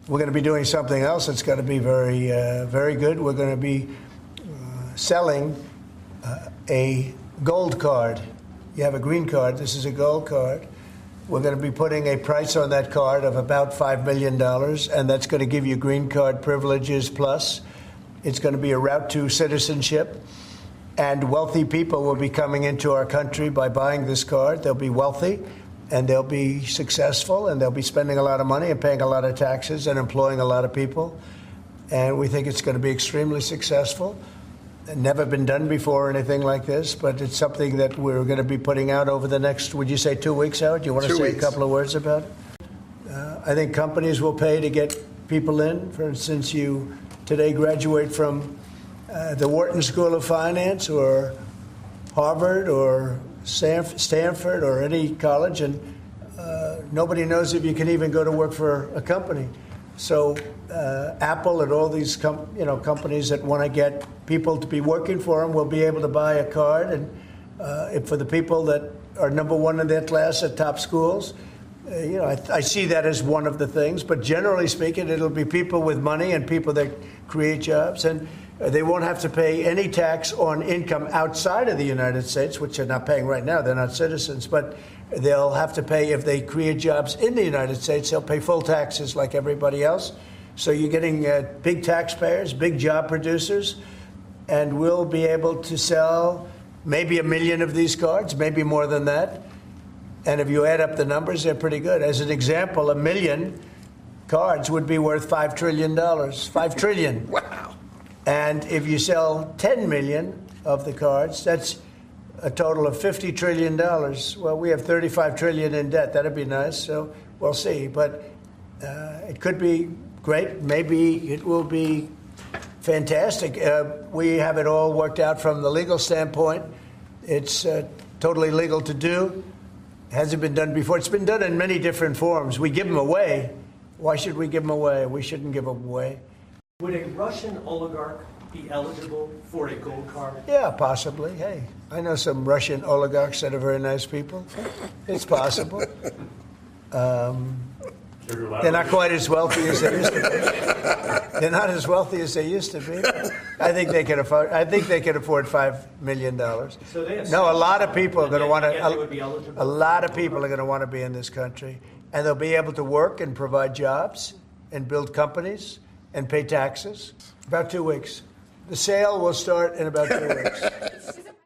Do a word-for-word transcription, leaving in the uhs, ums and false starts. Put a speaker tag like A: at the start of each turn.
A: we're going to be doing something else that's going to be very, uh, very good. We're going to be uh, selling uh, a gold card. You have a green card. This is a gold card. We're going to be putting a price on that card of about five million dollars, and that's going to give you green card privileges plus. It's going to be a route to citizenship, and wealthy people will be coming into our country by buying this card. They'll be wealthy, and they'll be successful, and they'll be spending a lot of money and paying a lot of taxes and employing a lot of people. And we think it's going to be extremely successful. Never been done before or anything like this, but it's something that we're going to be putting out over the next, would you say two weeks, Howard? Do you want to
B: two
A: say
B: weeks.
A: a couple of words about it? Uh, I think companies will pay to get people in. For instance, you today graduate from uh, the Wharton School of Finance or Harvard or Stanford or any college, and uh, nobody knows if you can even go to work for a company. So uh, Apple and all these com- you know companies that want to get people to be working for them will be able to buy a card, and uh, if for the people that are number one in their class at top schools, uh, you know I, I see that as one of the things. But generally speaking, it'll be people with money and people that create jobs, and they won't have to pay any tax on income outside of the United States, which they're not paying right now. They're not citizens, but they'll have to pay if they create jobs in the United States. They'll pay full taxes like everybody else. So you're getting uh, big taxpayers, big job producers, and we'll be able to sell maybe a million of these cards, maybe more than that. And if you add up the numbers, they're pretty good. As an example, a million cards would be worth five trillion dollars. five trillion dollars.
B: Wow.
A: And if you sell ten million of the cards, that's a total of fifty trillion dollars. Well, we have thirty-five trillion dollars in debt. That'd be nice. So we'll see. But uh, it could be great. Maybe it will be fantastic. Uh, we have it all worked out from the legal standpoint. It's uh, totally legal to do. It hasn't been done before. It's been done in many different forms. We give them away. Why should we give them away? We shouldn't give them away.
C: Would a Russian oligarch be eligible for a gold card?
A: Yeah, possibly. Hey, I know some Russian oligarchs that are very nice people. It's possible. Um, they're not quite as wealthy as they used to be. They're not as wealthy as they used to be. I think they can afford. I think they can afford five million dollars.
C: So they have
A: no, a lot of people are going to want to.
C: A,
A: a lot of people are going to want to be in this country, and they'll be able to work and provide jobs and build companies and pay taxes. About two weeks. The sale will start in about two weeks.